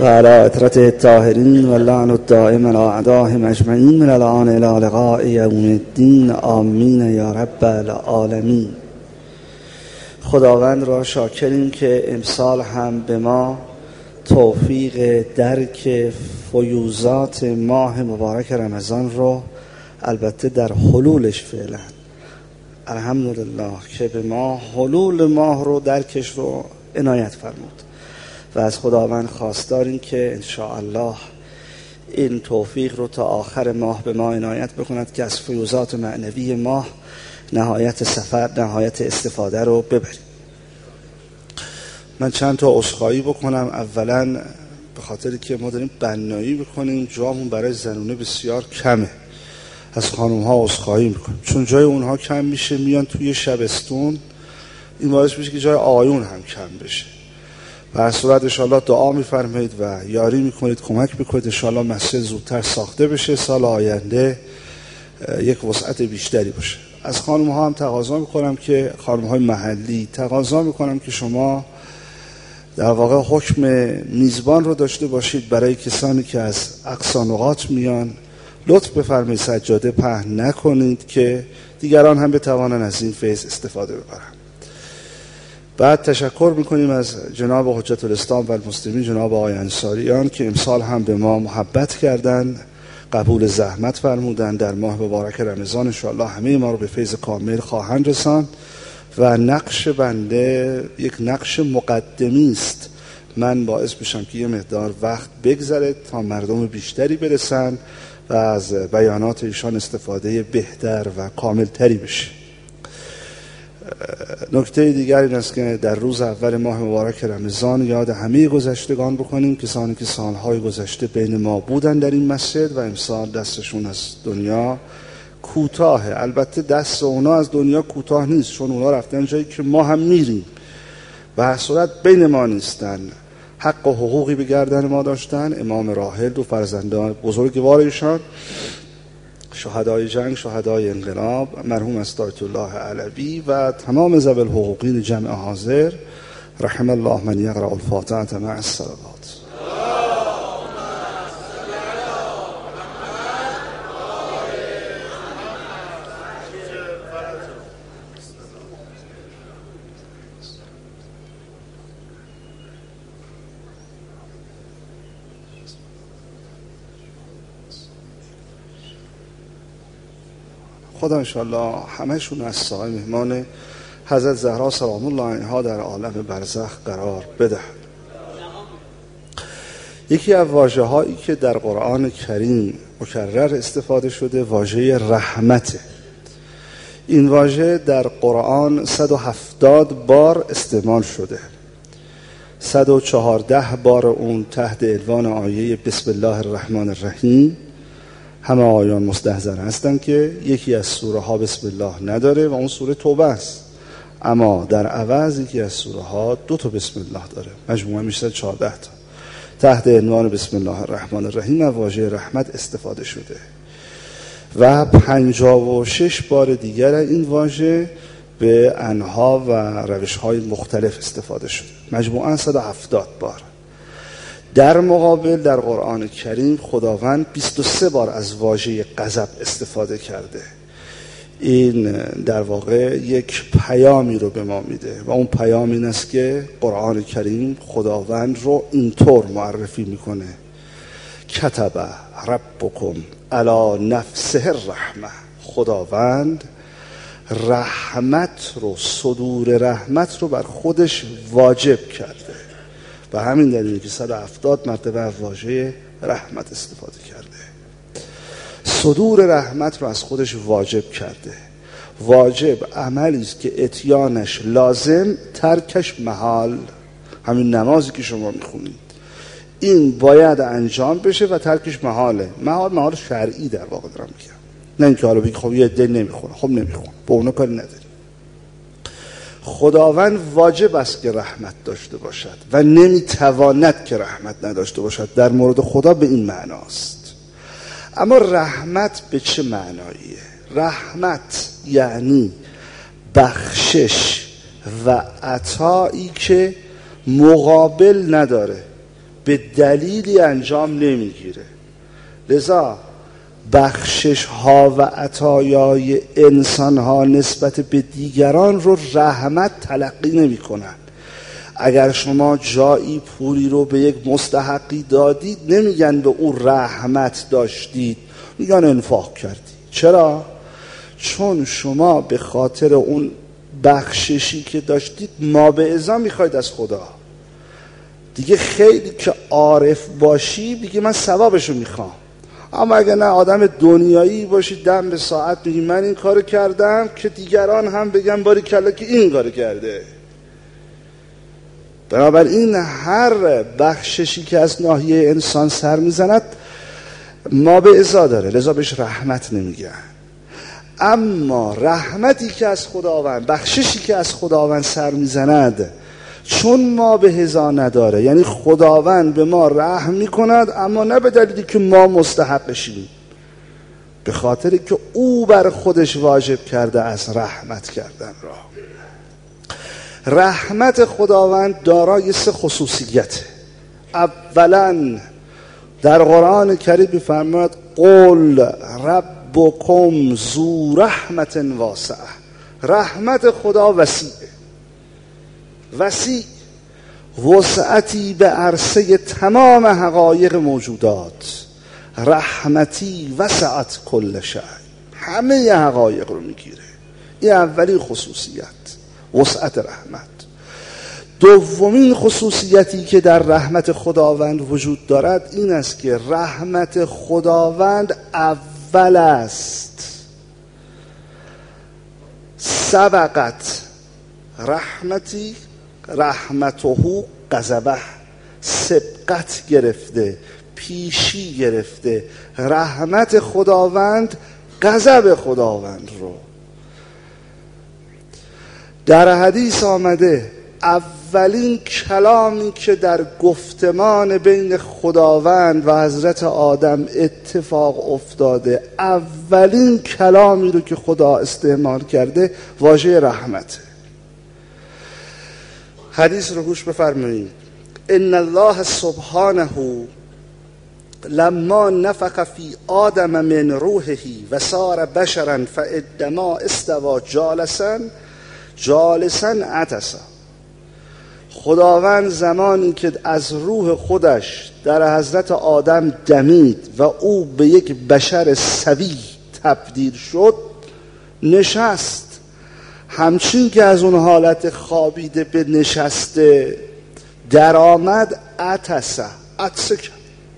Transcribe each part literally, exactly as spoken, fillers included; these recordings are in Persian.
و علی اطرته الطاهرین و لعن الدائم علی اعدائهم اجمعین من الان الی لقاء یوم الدین. آمین یا رب العالمین. خداوند را شاکریم که امسال هم به ما توفیق درک فیوزات ماه مبارک رمضان رو، البته در حلولش فعلا الحمدلله که به ما حلول ماه رو درکش رو عنایت فرمود و از خداوند خواستاریم که انشاءالله این توفیق رو تا آخر ماه به ما عنایت بکند که از فیوزات معنوی ماه نهایت سفر، نهایت استفاده رو ببریم. من چند تا عذرخواهی بکنم. اولا به خاطری که ما داریم بنایی بکنیم، جامون برای زنونه بسیار کمه، از خانم ها عذرخواهی میکنیم چون جای اونها کم میشه، میان توی شبستون، این باعث میشه که جای آیون هم کم بشه. و هر صورت انشاءالله دعا میفرمایید و یاری میکنید، کمک میکنید انشاءالله مسجد زودتر ساخته بشه، سال آینده یک وسعت بیشتری باشه. از خانم ها هم تقاضا میکنم که خانم های محلی تقاضا میکنم که شما در واقع حکم میزبان رو داشته باشید برای کسانی که از اقصا نقاط میان. لطف بفرمایید سجاده پهن نکنید که دیگران هم بتوانند از این فیض استفاده ببرند. بعد تشکر میکنیم از جناب حجت الاسلام و المسلمین جناب آقای انصاریان که امسال هم به ما محبت کردند، قبول زحمت فرمودند. در ماه مبارک رمضان انشاءالله همه ما رو به فیض کامل خواهند رساند و نقش بنده یک نقش مقدمی است. من باعث بشم که یه مقدار وقت بگذره تا مردم بیشتری برسن و از بیانات ایشان استفاده بهتر و کاملتری بشه. نکته دیگر این است که در روز اول ماه مبارک رمضان یاد همه گذشتگان بکنیم، کسانی که سالهای گذشته بین ما بودن در این مسجد و امسال دستشون از دنیا کوتاهه. البته دست اونا از دنیا کوتاه نیست چون اونا رفتن جایی که ما هم میریم و هر صورت بین ما نیستن. حق و حقوقی به گردن ما داشتن. امام راحل و فرزندان بزرگوار ایشان، شهدای جنگ، شهدای انقلاب، مرحوم استایت الله علوی و تمام ذوی الحقوقین جمع حاضر، رحم الله من یقرأ الفاتحه مع الصلوات. خدا انشاءالله همهشون از سایه مهمان حضرت زهرا سلام الله علیها در عالم برزخ قرار بده. یکی از واژه هایی که در قرآن کریم مکرر استفاده شده واژه رحمته. این واژه در قرآن صد و هفتاد بار استعمال شده. صد و چهارده بار اون تحت عنوان آیه بسم الله الرحمن الرحیم. همه آیان مستحضر هستن که یکی از سوره ها بسم الله نداره و اون سوره توبه است، اما در عوض یکی از سوره ها دو تا بسم الله داره، مجموعه میشه چهارده تا. تحت عنوان بسم الله الرحمن الرحیم از واژه رحمت استفاده شده و پنجاه و شش بار دیگر این واژه به انواع و روش های مختلف استفاده شده، مجموعاً صد و هفتاد بار. در مقابل در قرآن کریم خداوند بیست و سه بار از واژه غضب استفاده کرده. این در واقع یک پیامی رو به ما میده و اون پیام این است که قرآن کریم خداوند رو اینطور معرفی میکنه: کتب ربکم علی نفسه الرحمه. خداوند رحمت رو، صدور رحمت رو بر خودش واجب کرده و همین دلیلی که صد و هفتاد مرتبه از واژه رحمت استفاده کرده. صدور رحمت رو از خودش واجب کرده. واجب عملی است که اتیانش لازم، ترکش محال. همین نمازی که شما میخونید این باید انجام بشه و ترکش محاله. محال محال شرعی در واقع دارم میگم، نه اینکه حالا بگی خب یه عده نمیخونه، خب نمیخونه، با اونا کاری نداری. خداوند واجب است که رحمت داشته باشد و نمیتواند که رحمت نداشته باشد. در مورد خدا به این معناست. اما رحمت به چه معناییه؟ رحمت یعنی بخشش و عطایی که مقابل نداره. به دلیلی انجام نمیگیره. لذا بخشش ها و عطایای انسان ها نسبت به دیگران رو رحمت تلقی نمی کنن. اگر شما جایی پولی رو به یک مستحقی دادید نمیگن به او رحمت داشتید، میگن انفاق کردید. چرا؟ چون شما به خاطر اون بخششی که داشتید ما به ازا میخواید از خدا. دیگه خیلی که عارف باشی بگی من ثوابشو میخوام، اما اگه نه آدم دنیایی باشی دم به ساعت میگی من این کارو کردم که دیگران هم بگن باری کلا که این کارو کرده. بنابراین هر بخششی که از ناحیه انسان سر میزند ما به ازا داره، لذا بهش رحمت نمیگن. اما رحمتی که از خداوند، بخششی که از خداوند سر میزند چون ما به ازا نداره، یعنی خداوند به ما رحم میکند اما نه به دلیلی که ما مستحقشیم، به خاطری که او بر خودش واجب کرده از رحمت کردن را. رحمت خداوند دارای سه خصوصیت. اولا در قرآن کریم می‌فرماید قل ربکم ذو رحمت واسعه. رحمت خدا وسیعه، وسیع وسعتی به عرصه تمام حقایق موجودات. رحمتی وسعت کل شیء، همه حقایق رو میگیره. این اولین خصوصیت، وسعت رحمت. دومین خصوصیتی که در رحمت خداوند وجود دارد این است که رحمت خداوند اول است. سبقت رحمتی رحمته غضبه، سبقت گرفته، پیشی گرفته رحمت خداوند غضب خداوند رو. در حدیث آمده اولین کلامی که در گفتمان بین خداوند و حضرت آدم اتفاق افتاده، اولین کلامی رو که خدا استعمال کرده واژه رحمته. حدیث رو گوش بفرمایید. ان الله سبحانه لما نفخ فی آدم من روحه و صار بشرا فعندما استوى جالسا جالسا عطسا. خداوند زمانی که از روح خودش در حضرت آدم دمید و او به یک بشر سوی تبدیل شد نشست. همچین که از اون حالت خوابیده به نشسته در آمد عطسه، عطسه کرد.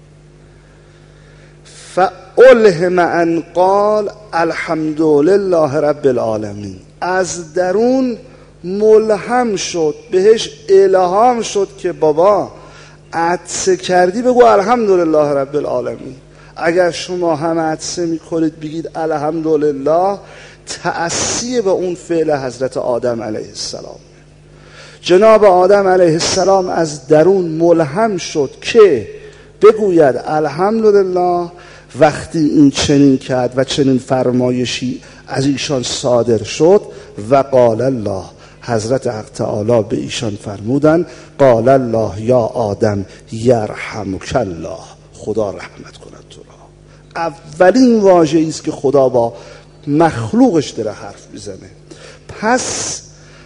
فالهم ان قال الحمد لله رب العالمین. از درون ملهم شد، بهش الهام شد که بابا عطسه کردی بگو الحمدلله رب العالمین. اگر شما هم عطسه میکنید بگید الحمدلله، تأسی به اون فعل حضرت آدم علیه السلام. جناب آدم علیه السلام از درون ملهم شد که بگوید الحمدلله. وقتی این چنین کرد و چنین فرمایشی از ایشان صادر شد و قال الله، حضرت حق تعالی به ایشان فرمودن قال الله یا آدم یرحمک الله، خدا رحمت کند تو را. اولین واژه‌ای است که خدا با مخلوقش داره حرف میزنه. پس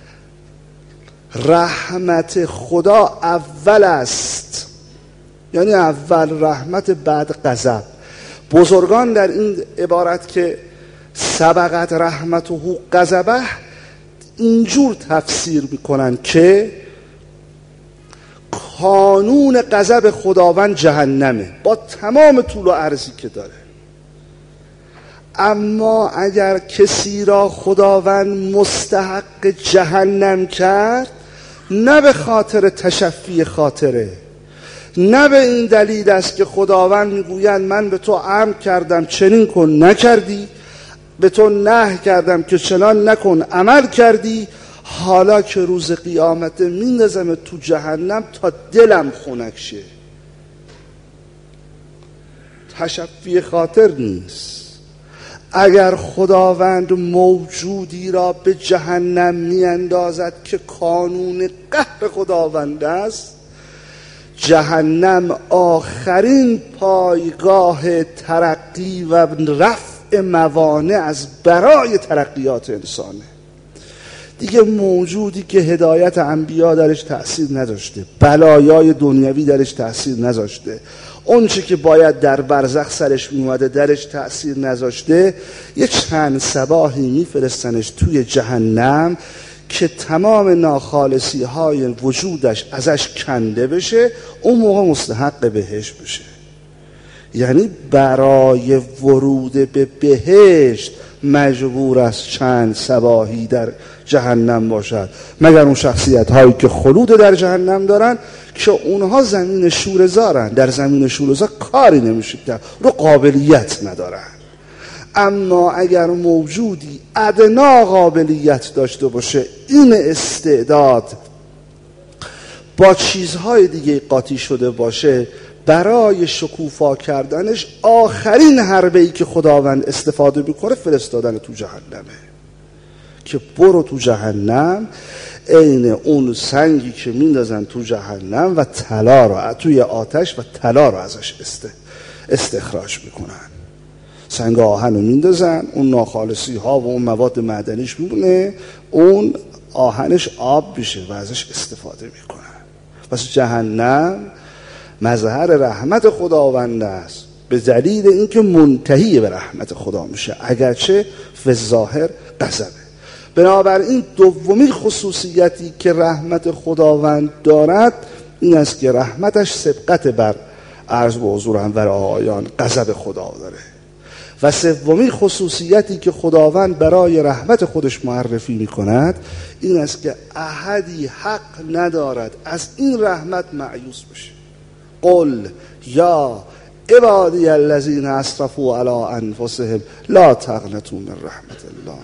رحمت خدا اول است، یعنی اول رحمت بعد غضب. بزرگان در این عبارت که سبقت رحمته غضبه اینجور تفسیر میکنن که قانون غضب خداوند جهنمه با تمام طول و عرضی که داره. اما اگر کسی را خداوند مستحق جهنم کرد، نه به خاطر تشفی خاطره، نه به این دلیل است که خداوند میگوید من به تو امر کردم چنین کن نکردی، به تو نهی کردم که چنان نکن عمل کردی، حالا که روز قیامت میندازم تو جهنم تا دلم خنک شه. تشفی خاطر نیست. اگر خداوند موجودی را به جهنم میاندازد که قانون قهر خداوند است، جهنم آخرین پایگاه ترقی و رفع موانع از برای ترقیات انسانه. دیگه موجودی که هدایت انبیا درش تأثیر نداشته، بلایای دنیوی درش تأثیر نذاشته، اون چه که باید در برزخ سرش میومده درش تأثیر نذاشته، یه چند صباحی میفرستنش توی جهنم که تمام ناخالصی های وجودش ازش کنده بشه، اون موقع مستحق بهشت بشه. یعنی برای ورود به بهشت مجبور است چند صباحی در جهنم باشد، مگر اون شخصیت هایی که خلود در جهنم دارن که اونها زمین شوره‌زارن، در زمین شوره‌زار کاری نمیشه کرد، رو قابلیت ندارن. اما اگر موجودی ادنا قابلیت داشته باشه، این استعداد با چیزهای دیگه قاطی شده باشه، برای شکوفا کردنش آخرین حربه‌ای که خداوند استفاده میکنه فرستادن تو جهنمه، که برو تو جهنم، عین اون سنگی که میندازن تو جهنم و طلا رو توی آتش و طلا رو ازش استخراج میکنن. سنگ آهن رو میندازن، اون ناخالصی ها و اون مواد معدنیش میمونه، اون آهنش آب میشه و ازش استفاده میکنن. پس جهنم مظهر رحمت خداوند است، به دلیل اینکه منتهی به رحمت خدا میشه، اگرچه فی الظاهر غضبه. بنابراین دومین خصوصیتی که رحمت خداوند دارد این است که رحمتش سبقت بر عرض به حضور انور آقایان غضب خدا داره. و سومین خصوصیتی که خداوند برای رحمت خودش معرفی میکند این است که احدی حق ندارد از این رحمت مایوس بشه. قل یا عبادی الذین اسرفوا علی انفسهم لا تقنطوا من رحمت الله.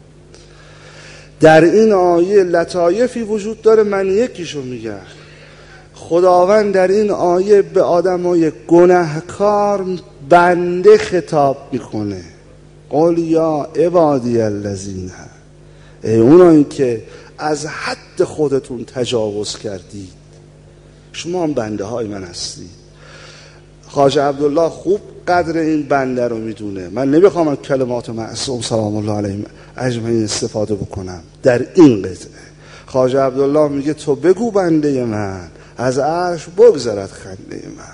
در این آیه لطایفی وجود داره، من یکیشو میگم. خداوند در این آیه به آدمای گناهکار بنده خطاب میکنه. قل یا عبادی الذین، ای اونایی که از حد خودتون تجاوز کردید، شما هم بنده های من هستید. خواجه عبدالله خوب قدر این بنده رو میدونه. من نمیخوام از کلمات معصوم سلام الله علیه اجمعین استفاده بکنم. در این قطعه خواجه عبدالله میگه تو بگو بنده من از عرش بگذرد خنده من.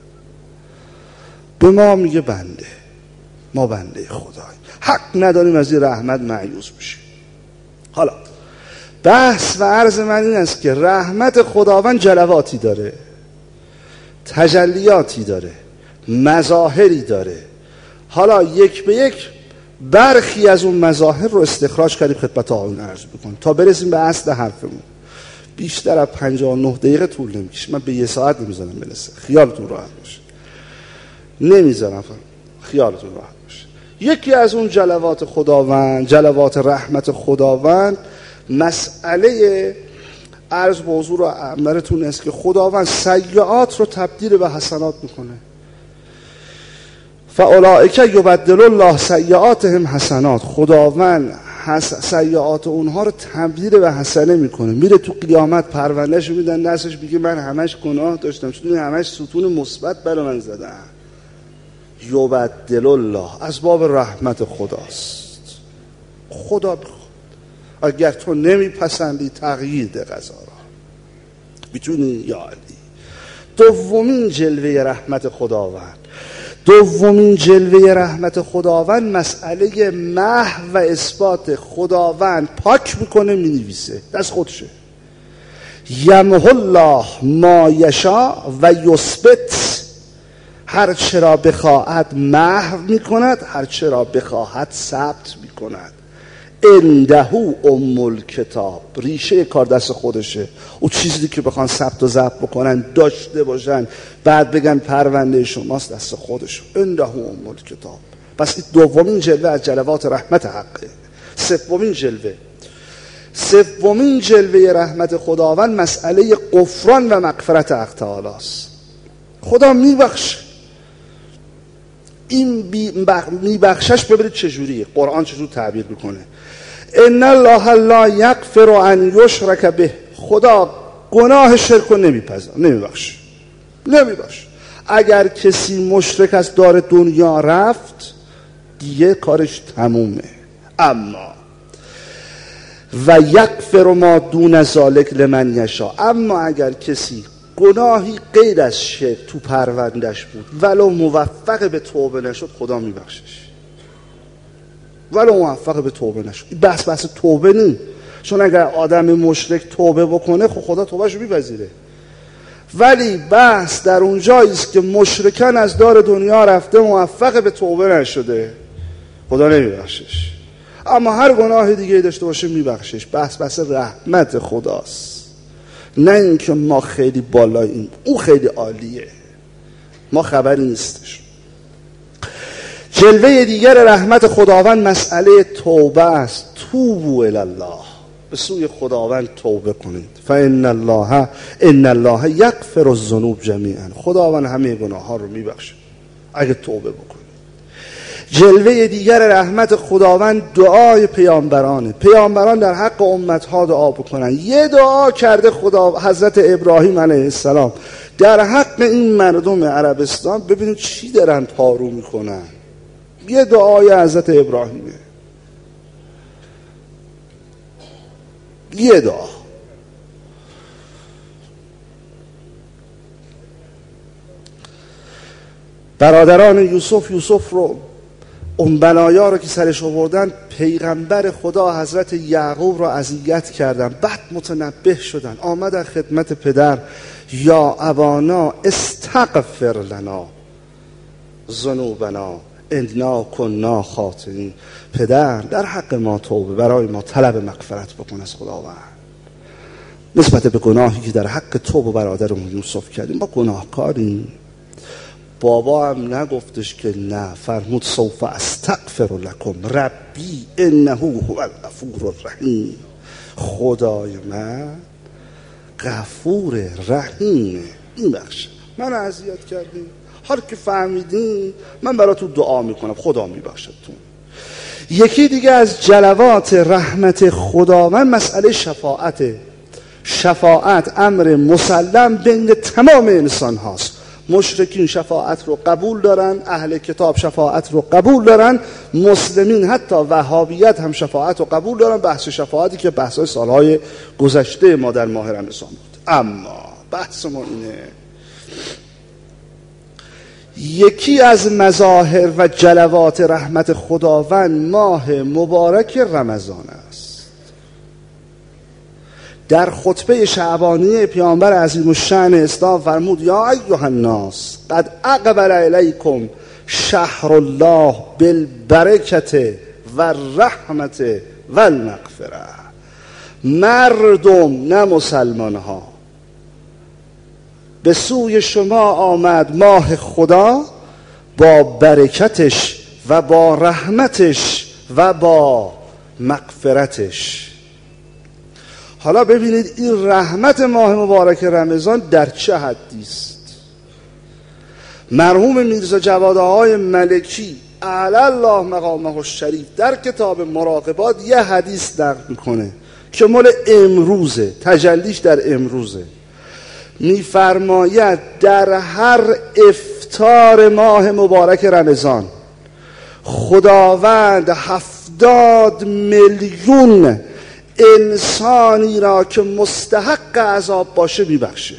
به ما میگه بنده، ما بنده خداییم، حق نداریم از این رحمت مایوس بشیم. حالا بحث و عرض من این است که رحمت خداوند جلواتی داره، تجلیاتی داره، مظاهری داره. حالا یک به یک برخی از اون مظاهر رو استخراج کردیم خدمت آقایون عرض بکنم تا برسیم به اصل حرفمون. بیشتر از پنجاه و نه دقیقه طول نمیکشه، من به یه ساعت نمیذارم برسه، خیالتون راحت باشه، نمیذارم، خیالتون راحت باشه. یکی از اون جلوات خداوند، جلوات رحمت خداوند، مسئله عرض به حضور و امرتون است که خداوند سیئات رو تبدیل به حسنات میکنه. فاولئک یبدل الله سیئاتهم حسنات. خداوند سیئات اونها رو تبدیل به حسنه میکنه. میره تو قیامت پروندهش رو میدن دستش، میگه من همش گناه داشتم، چون همش ستون مثبت برای من زدن. یبدل الله از باب رحمت خداست. خدا بخواد اگر تو نمیپسندی تغییر ده قضا را، میتونی یا علی. دومین جلوه رحمت خداوند، دومین جلوه رحمت خداوند مسئله محو و اثبات. خداوند پاک میکنه، مینویسه، دست خودشه. یمحو الله ما یشاء و یثبت. هر چرا بخواهد محو میکند، هر چرا بخواهد ثبت میکند. عنده ام الکتاب، ریشه کار دست خودشه. او چیزی که بخوان ثبت و ضبط بکنن داشته باشن بعد بگن پرونده شماست، دست خودشون. عنده ام الکتاب. پس این دومین جلوه از جلوات رحمت حقه. سومین جلوه سومین جلوه رحمت خداوند مسئله غفران و مغفرت حق تعالی است. خدا میبخشه. این میبخشش ببینید چجوریه، قرآن چجور تعبیر میکنه. ان الله لا یغفر ان یشرک به. خدا گناه شرک رو نمیپذیره، نمیبخشه. نمیباشه. اگر کسی مشرک از دار دنیا رفت دیگه کارش تمومه. اما و یغفر ما دون ذلک لمن یشاء، اما اگر کسی گناهی غیر از شرک تو پروندش بود ولو موفق به توبه نشد خدا میبخشش، ولو موفق به توبه نشد. بس بس توبه نی، چون اگر آدم مشرک توبه بکنه خب خدا توبهشو میپذیره، ولی بحث در اون جایی است که مشرکان از دار دنیا رفته موفق به توبه نشده خدا نمیبخشش. اما هر گناه دیگه داشته باشه میبخشش. بحث بحث رحمت خداست، نه اینکه ما خیلی بالاییم او خیلی عالیه، ما خبری نیستش. جلوه دیگر رحمت خداوند مسئله توبه است. توبوا الی الله، به سوی خداوند توبه کنید. فان الله ان الله یغفر الذنوب جمیعا، خداوند همه گناه ها رو میبخشه اگه توبه بکنید. جلوه دیگر رحمت خداوند دعای پیامبرانه. پیامبران در حق امتها دعا بکنن. یه دعا کرده خدا حضرت ابراهیم علیه السلام در حق این مردم عربستان، ببینید چی دارن پارو میکنن. یه دعای حضرت ابراهیمه، یه دعا. برادران یوسف یوسف رو اون بلایا رو که سرش آوردن پیغمبر خدا حضرت یعقوب رو اذیت کردن، بعد متنبه شدن، آمدن خدمت پدر، یا ابانا استغفر لنا ذنوبنا انا کنا خاطئین، پدر در حق ما توبه برای ما طلب مغفرت بکن از خداوند نسبت به گناهی که در حق تو و برادرمون یوسف کردیم، ما گناهکاریم. بابا هم نگفتش که نه، فرمود سوف استغفر لکم ربی انه هو الغفور الرحیم، خدای من غفور رحیمه، این بخشه من اذیت کردیم، حالا که فهمیدین من براتون دعا میکنم خدا میبخشتون. یکی دیگه از جلوات رحمت خداوند مسئله شفاعته. شفاعت امر مسلم بین تمام انسان هاست. مشرکین شفاعت رو قبول دارن، اهل کتاب شفاعت رو قبول دارن، مسلمین حتی وهابیت هم شفاعت رو قبول دارن. بحث شفاعتی که بحث سالهای گذشته ما در ماه رمضان بود. اما بحث ما اینه، یکی از مظاهر و جلوات رحمت خداوند ماه مبارک رمضان است. در خطبه شعبانیه پیامبر عظیم الشأن اسلام فرمود یا ایها الناس قد اقبل الیکم شهر الله بالبرکت و الرحمت و المغفره. مردم نه مسلمان ها، به سوی شما آمد ماه خدا با برکتش و با رحمتش و با مغفرتش. حالا ببینید این رحمت ماه مبارک رمضان در چه حدی است. مرحوم میرزا جواد آقای ملکی اعلی الله مقامه الشریف در کتاب مراقبات یه حدیث نقل میکنه که مال امروزه، تجلیش در امروزه. میفرماید در هر افطار ماه مبارک رمضان خداوند هفتاد میلیون انسانی را که مستحق عذاب باشه میبخشه.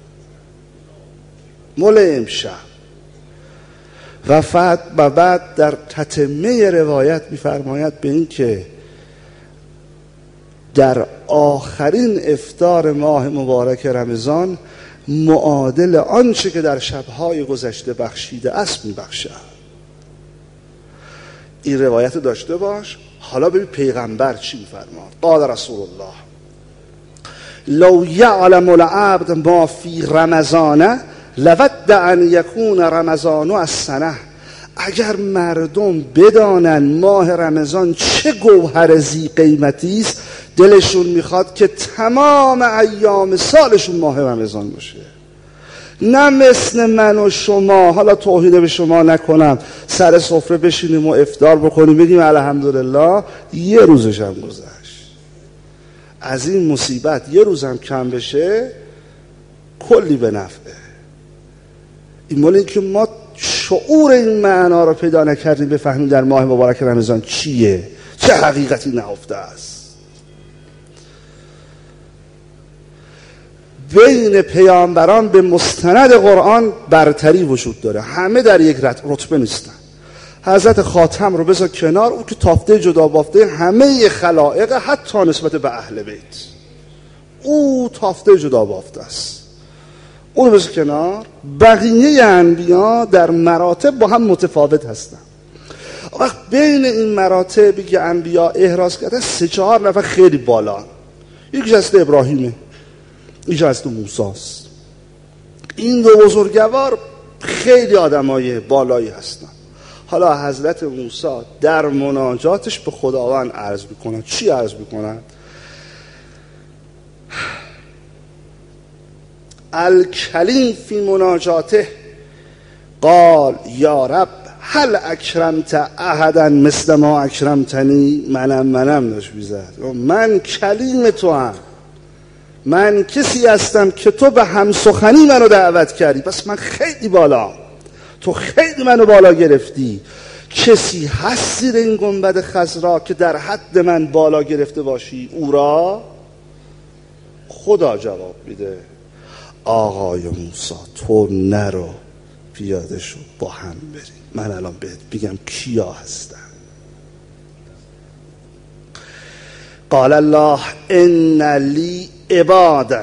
مال امشب. و و بعد در تتمه روایت میفرماید به این که در آخرین افطار ماه مبارک رمضان معادل آنچه که در شبهای گذشته بخشیده است میبخشه. این روایت داشته باش. حالا ببین پیغمبر چی میفرماد. قال رسول الله لو یعلم العبد ما فی رمضان لود ان یکون رمضان السنه. اگر مردم بدانن ماه رمضان چه گوهر زی قیمتی است، دلشون میخواد که تمام ایام سالشون ماه رمضان باشه. نه مثل من و شما، حالا توهین به شما نکنم، سر سفره بشینیم و افطار بکنیم بگیم الحمدلله یه روزش هم گذشت. از این مصیبت یه روزم کم بشه کلی به نفعه. این مال این که ما شعور این معنا رو پیدا نکردیم بفهمیم در ماه مبارک رمضان چیه، چه حقیقتی نهفته است. بین پیامبران به مستند قرآن برتری وجود داره، همه در یک رتبه نیستن. حضرت خاتم رو بذار کنار، او که تافته جدا بافته همه خلائق، حتی نسبت به اهل بیت او تافته جدا بافته است، اون رو بذار کنار. بقیه انبیا در مراتب با هم متفاوت هستن. وقت بین این مراتبی که انبیا احراز کرده سه چهار نفر خیلی بالا، یکی حضرت ابراهیمه، یکی حضرت موسی است. این دو بزرگوار خیلی آدمای بالایی هستن. حالا حضرت موسی در مناجاتش به خداوند عرض میکنن. چی عرض میکنن؟ الکلیم فی مناجاته قال یا رب هل اکرمت احدا مثل ما اکرمتنی. منم منم داشت بیزد، من کلیم تو هم، من کسی هستم که تو به همسخنی منو دعوت کردی، پس من خیلی بالا، تو خیلی منو بالا گرفتی. کسی هست زیر این گنبد خضرا که در حد من بالا گرفته باشی؟ او را خدا جواب میده آقای موسی تو نرو، پیاده شو با هم بریم، من الان بهت میگم کیا هستن. قال الله ان لی عبادا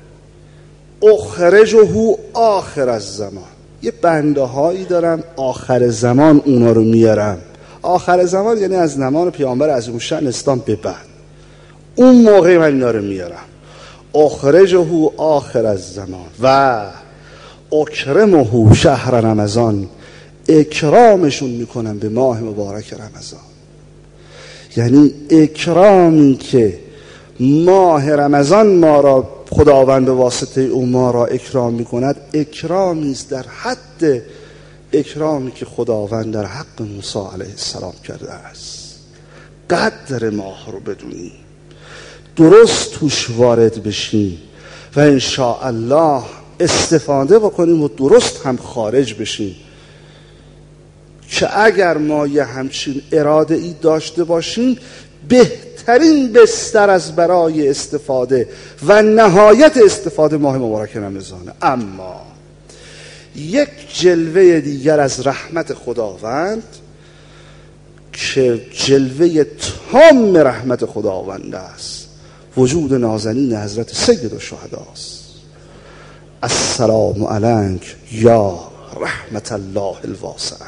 اخرجه آخر الزمان. یه بنده هایی دارم آخر زمان اونا رو میارم. آخر زمان یعنی از زمان پیامبر عظیم الشأن اسلام به بعد، اون موقع من اینا رو میارم. اخرجه آخر الزمان و اکرمه شهر رمضان، اکرامشون میکنم به ماه مبارک رمضان. یعنی اکرامی که ماه رمضان ما را خداوند به واسطه او ما را اکرام میکند، اکرامی است در حد اکرامی که خداوند در حق موسی علیه السلام کرده است. قدر ماه رو بدونیم، درست توش وارد بشیم و انشاءالله استفاده بکنیم و درست هم خارج بشیم، که اگر ما یه همچین اراده ای داشته باشیم بهترین بستر از برای استفاده و نهایت استفاده ماه مبارک رمضانه. اما یک جلوه دیگر از رحمت خداوند که جلوه تام رحمت خداوند است، وجود نازنین حضرت سید الشهدا است. السلام علیک یا رحمت الله الواسعه.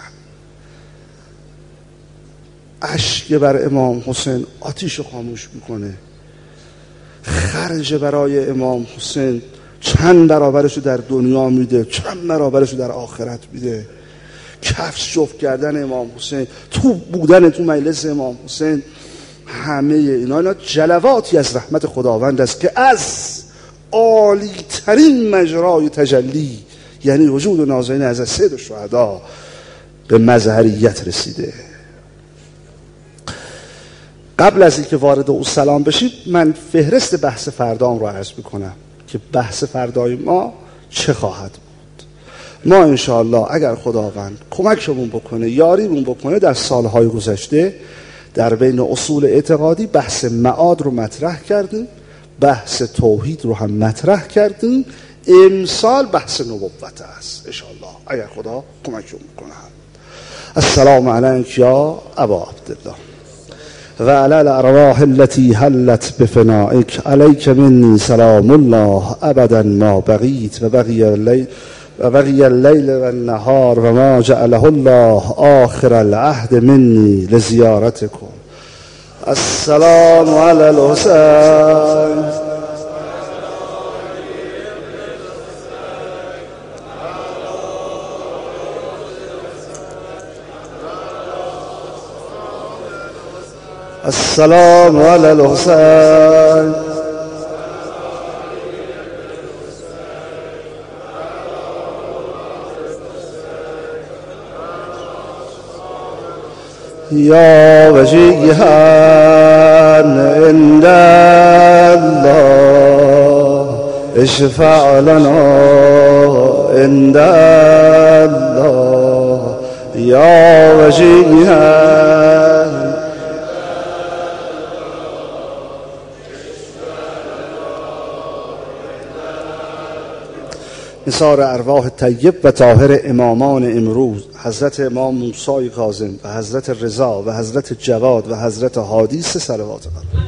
اشک بر امام حسین آتیش خاموش میکنه، خرج برای امام حسین چند برابرشو در دنیا میده، چند برابرشو در آخرت میده. کفش جفت کردن امام حسین، تو بودن تو مجلس امام حسین، همه اینا اینا جلواتی از رحمت خداوند است که از عالی ترین مجرای تجلی یعنی وجود نازنین حضرت سید الشهدا به مظهریت رسیده. قبل از اینکه وارد او سلام بشید، من فهرست بحث فردام رو عرض میکنم که بحث فردای ما چه خواهد بود. ما انشاءالله اگر خداوند کمکمون بکنه، یاریمون بکنه، در سالهای گذشته در بین اصول اعتقادی بحث معاد رو مطرح کردیم، بحث توحید رو هم مطرح کردیم. امسال بحث نبوت است انشاءالله اگر خدا کمکمون بکنه. السلام علیک یا ابا عبدالله و علی الارواح التي حلت بفنائك، عليك مني سلام الله ابدا ما بقيت و بقي الليل و بقي الليل و النهار و ما جعله الله آخر العهد مني لزيارتكم. السلام على الحسين السلام على الحسين يا وجيها عند الله اشفع لنا عند الله یا وجیها نثار ارواح طیب و طاهر امامان امروز حضرت امام موسی کاظم و حضرت رضا و حضرت جواد و حضرت حادی صلوات الله